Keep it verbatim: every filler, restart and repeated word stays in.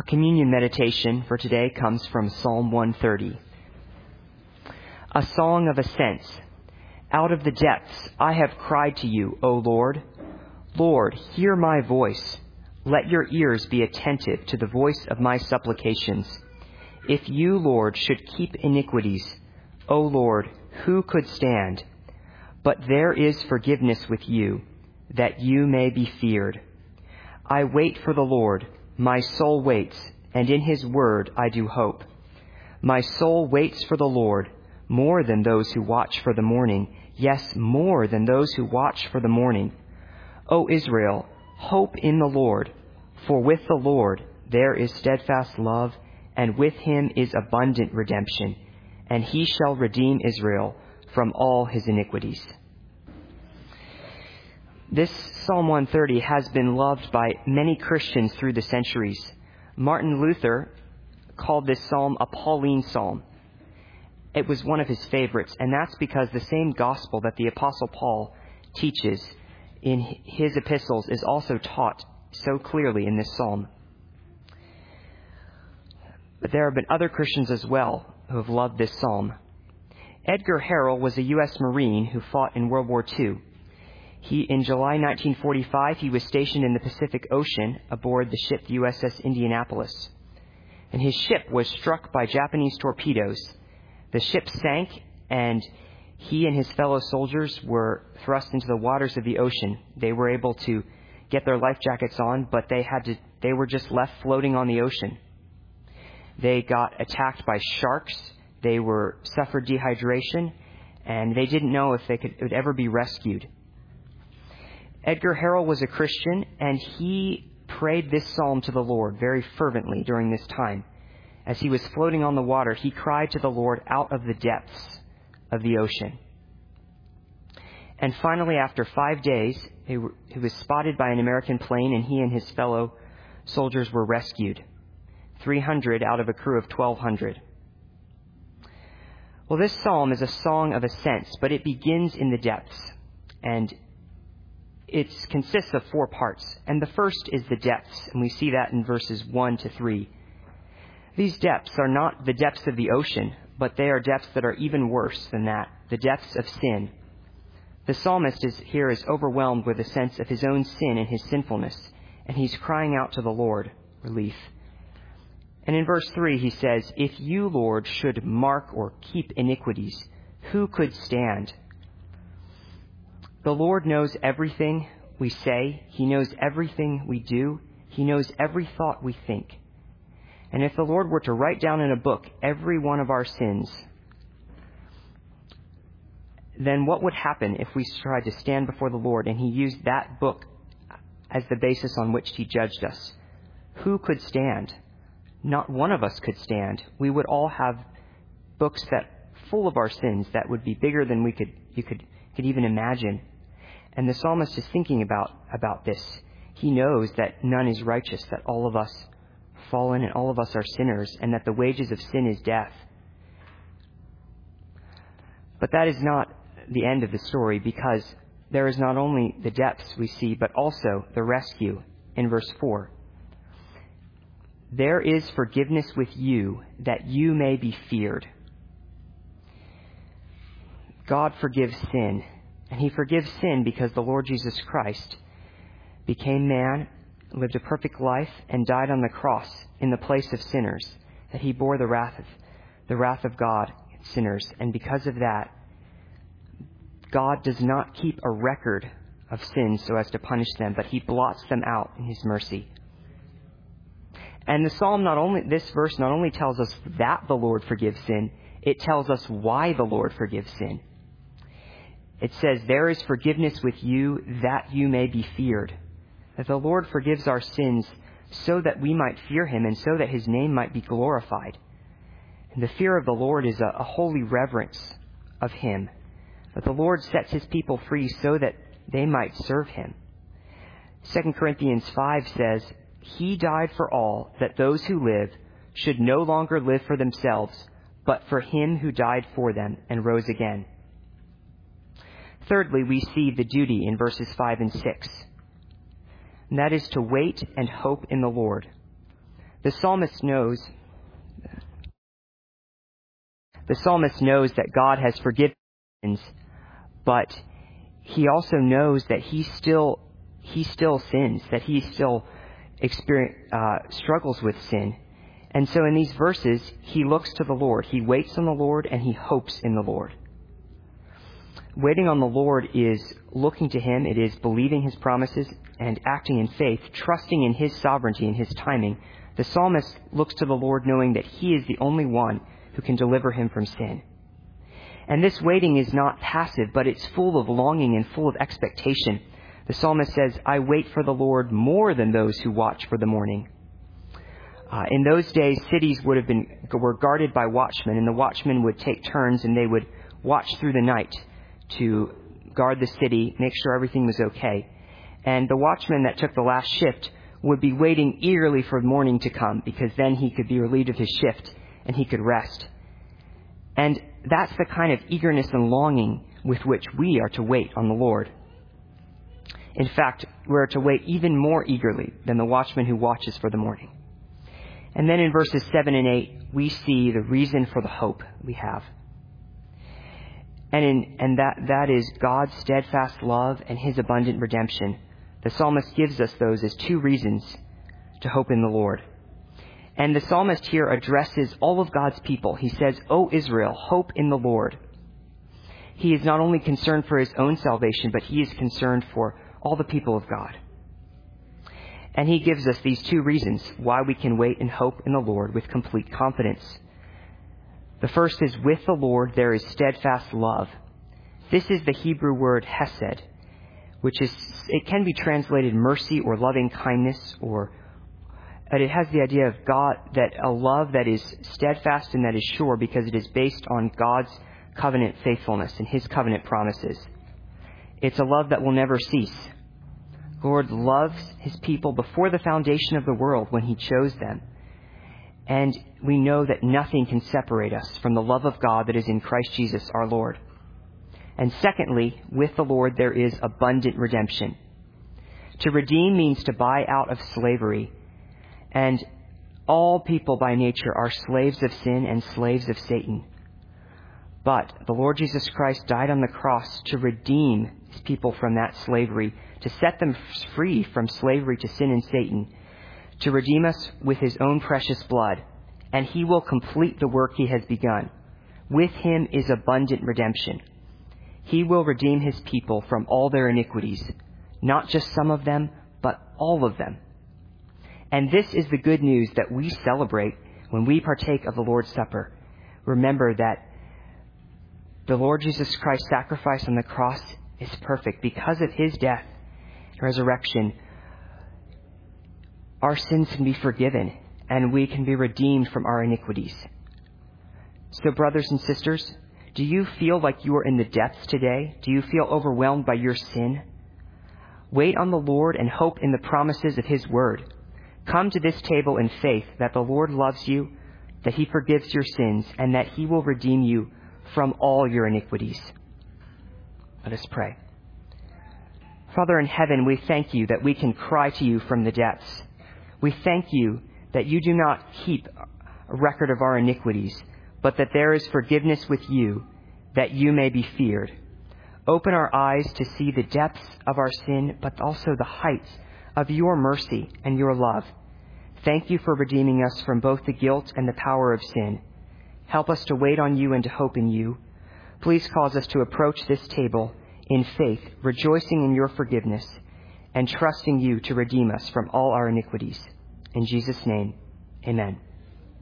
Communion meditation for today comes from Psalm one thirty. A song of ascents. Out of the depths I have cried to you, O Lord. Lord, hear my voice. Let your ears be attentive to the voice of my supplications. If you, Lord, should keep iniquities, O Lord, who could stand? But there is forgiveness with you, that you may be feared. I wait for the Lord. My soul waits, and in his word I do hope. My soul waits for the Lord more than those who watch for the morning. Yes, more than those who watch for the morning. O Israel, hope in the Lord, for with the Lord there is steadfast love, and with him is abundant redemption, and he shall redeem Israel from all his iniquities. This Psalm one thirty has been loved by many Christians through the centuries. Martin Luther called this psalm a Pauline psalm. It was one of his favorites, and that's because the same gospel that the Apostle Paul teaches in his epistles is also taught so clearly in this psalm. But there have been other Christians as well who have loved this psalm. Edgar Harrell was a U S Marine who fought in World War Two. He, in July nineteen forty-five, he was stationed in the Pacific Ocean aboard the ship U S S Indianapolis. And his ship was struck by Japanese torpedoes. The ship sank, and he and his fellow soldiers were thrust into the waters of the ocean. They were able to get their life jackets on, but they had to, they were just left floating on the ocean. They got attacked by sharks. They were suffered dehydration, and they didn't know if they could, would ever be rescued. Edgar Harrell was a Christian, and he prayed this psalm to the Lord very fervently during this time. As he was floating on the water, he cried to the Lord out of the depths of the ocean. And finally, after five days, he, were, he was spotted by an American plane, and he and his fellow soldiers were rescued. three hundred out of a crew of twelve hundred. Well, this psalm is a song of ascents, but it begins in the depths. And it consists of four parts, and the first is the depths, and we see that in verses one to three. These depths are not the depths of the ocean, but they are depths that are even worse than that, the depths of sin. The psalmist is here is overwhelmed with a sense of his own sin and his sinfulness, and he's crying out to the Lord, relief. And in verse three he says, If you, Lord, should mark or keep iniquities, who could stand? The Lord knows everything we say. He knows everything we do. He knows every thought we think. And if the Lord were to write down in a book every one of our sins, then what would happen if we tried to stand before the Lord and he used that book as the basis on which he judged us? Who could stand? Not one of us could stand. We would all have books that full of our sins that would be bigger than we could you could could even imagine. And the psalmist is thinking about, about this. He knows that none is righteous, that all of us fallen and all of us are sinners, and that the wages of sin is death. But that is not the end of the story, because there is not only the depths we see, but also the rescue in verse four. There is forgiveness with you, that you may be feared. God forgives sin, and he forgives sin because the Lord Jesus Christ became man, lived a perfect life, and died on the cross in the place of sinners, that he bore the wrath of, the wrath of God, sinners. And because of that, God does not keep a record of sins so as to punish them, but he blots them out in his mercy. And the psalm not only, this verse not only tells us that the Lord forgives sin, it tells us why the Lord forgives sin. It says, there is forgiveness with you, that you may be feared. That the Lord forgives our sins so that we might fear him and so that his name might be glorified. And the fear of the Lord is a, a holy reverence of him. That the Lord sets his people free so that they might serve him. Second Corinthians five says, he died for all, that those who live should no longer live for themselves, but for him who died for them and rose again. Thirdly, we see the duty in verses five and six. And that is to wait and hope in the Lord. The psalmist knows, the psalmist knows that God has forgiven sins, but he also knows that he still, he still sins, that he still experience, uh, struggles with sin. And so in these verses, he looks to the Lord. He waits on the Lord and he hopes in the Lord. Waiting on the Lord is looking to him. It is believing his promises and acting in faith, trusting in his sovereignty and his timing. The psalmist looks to the Lord knowing that he is the only one who can deliver him from sin. And this waiting is not passive, but it's full of longing and full of expectation. The psalmist says, I wait for the Lord more than those who watch for the morning. Uh, in those days, cities would have been were guarded by watchmen, and the watchmen would take turns and they would watch through the night to guard the city, make sure everything was okay. And the watchman that took the last shift would be waiting eagerly for morning to come, because then he could be relieved of his shift and he could rest. And that's the kind of eagerness and longing with which we are to wait on the Lord. In fact, we're to wait even more eagerly than the watchman who watches for the morning. And then in verses seven and eight, we see the reason for the hope we have. And in, and that, that is God's steadfast love and his abundant redemption. The psalmist gives us those as two reasons to hope in the Lord. And the psalmist here addresses all of God's people. He says, O Israel, hope in the Lord. He is not only concerned for his own salvation, but he is concerned for all the people of God. And he gives us these two reasons why we can wait and hope in the Lord with complete confidence. The first is, with the Lord there is steadfast love. This is the Hebrew word hesed, which is, it can be translated mercy or loving kindness, or and it has the idea of God, that a love that is steadfast and that is sure because it is based on God's covenant faithfulness and his covenant promises. It's a love that will never cease. The Lord loves his people before the foundation of the world when he chose them. And we know that nothing can separate us from the love of God that is in Christ Jesus our Lord. And secondly, with the Lord there is abundant redemption. To redeem means to buy out of slavery. And all people by nature are slaves of sin and slaves of Satan. But the Lord Jesus Christ died on the cross to redeem his people from that slavery, to set them free from slavery to sin and Satan, to redeem us with his own precious blood. And he will complete the work he has begun. With him is abundant redemption. He will redeem his people from all their iniquities, not just some of them, but all of them. And this is the good news that we celebrate when we partake of the Lord's Supper. Remember that the Lord Jesus Christ's sacrifice on the cross is perfect. Because of his death and resurrection, our sins can be forgiven and we can be redeemed from our iniquities. So, brothers and sisters, do you feel like you are in the depths today? Do you feel overwhelmed by your sin? Wait on the Lord and hope in the promises of his word. Come to this table in faith that the Lord loves you, that he forgives your sins, and that he will redeem you from all your iniquities. Let us pray. Father in heaven, we thank you that we can cry to you from the depths. We thank you that you do not keep a record of our iniquities, but that there is forgiveness with you, that you may be feared. Open our eyes to see the depths of our sin, but also the heights of your mercy and your love. Thank you for redeeming us from both the guilt and the power of sin. Help us to wait on you and to hope in you. Please cause us to approach this table in faith, rejoicing in your forgiveness, and trusting you to redeem us from all our iniquities. In Jesus' name, amen.